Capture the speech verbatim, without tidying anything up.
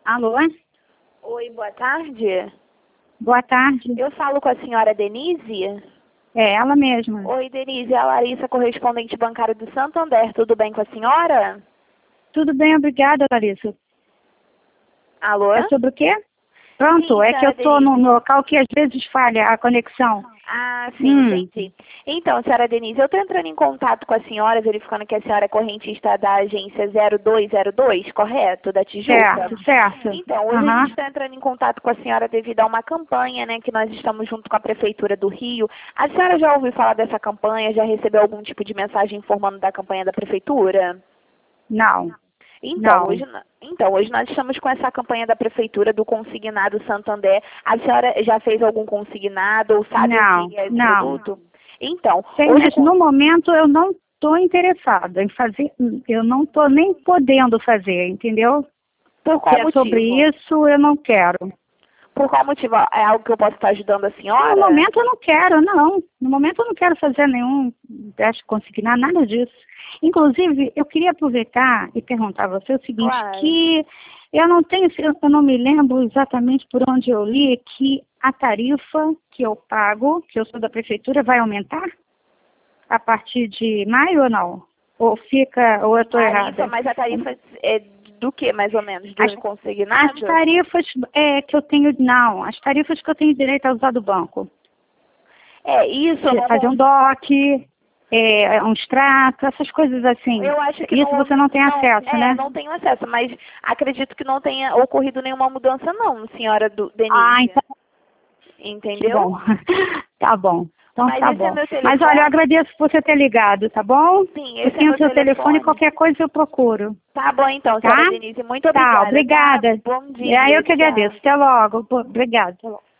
Alô? Oi, boa tarde. Boa tarde. Eu falo com a senhora Denise? É ela mesma. Oi, Denise, é a Larissa, correspondente bancária do Santander. Tudo bem com a senhora? Tudo bem, obrigada, Larissa. Alô? É sobre o quê? Pronto, Sim, é que eu estou Denise. num local que às vezes falha a conexão. Ah, sim, Hum. entendi. Então, senhora Denise, eu estou entrando em contato com a senhora, verificando que a senhora é correntista da agência zero dois zero dois, correto? Da Tijuca? Certo, certo. Então, hoje Aham. a gente está entrando em contato com a senhora devido a uma campanha, né, que nós estamos junto com a Prefeitura do Rio. A senhora já ouviu falar dessa campanha? Já recebeu algum tipo de mensagem informando da campanha da Prefeitura? Não. Então Não. hoje, então, hoje nós estamos com essa campanha da Prefeitura do Consignado Santander. A senhora já fez algum consignado ou sabe Não, o que é esse não. produto? Então, Sim, hoje... mas no momento eu não estou interessada em fazer, eu não estou nem podendo fazer, entendeu? Por Se qual é motivo? sobre isso, eu não quero. Por qual motivo? É algo que eu posso estar ajudando a senhora? No momento eu não quero, não. No momento eu não quero fazer nenhum teste consignar, nada disso. Inclusive, eu queria aproveitar e perguntar a você o seguinte, Claro. que eu não tenho, eu não me lembro exatamente por onde eu li que a tarifa que eu pago, que eu sou da prefeitura, vai aumentar a partir de maio ou não? Ou fica, ou eu estou Tarifa, errada? mas a tarifa é do que, mais ou menos? Do As, consignado? as tarifas é, que eu tenho, não, as tarifas que eu tenho direito a usar do banco. É, isso... não Fazer um D O C, é, um extrato, essas coisas assim. Eu acho que Isso não, você não tem acesso, é, né? não tenho acesso, mas acredito que não tenha ocorrido nenhuma mudança não, senhora do Denise. Ah, então, que Entendeu? bom. Tá bom. Então Mas tá esse é bom. meu telefone. Mas olha, eu agradeço por você ter ligado, tá bom? Sim, Eu esse é tenho o meu seu telefone, telefone. qualquer coisa eu procuro. Tá bom então, Tá? senhora Denise. Muito Tá, obrigada. obrigada. Tá? Bom É, dia. eu que Tchau. agradeço. Até logo. Obrigada. Até logo.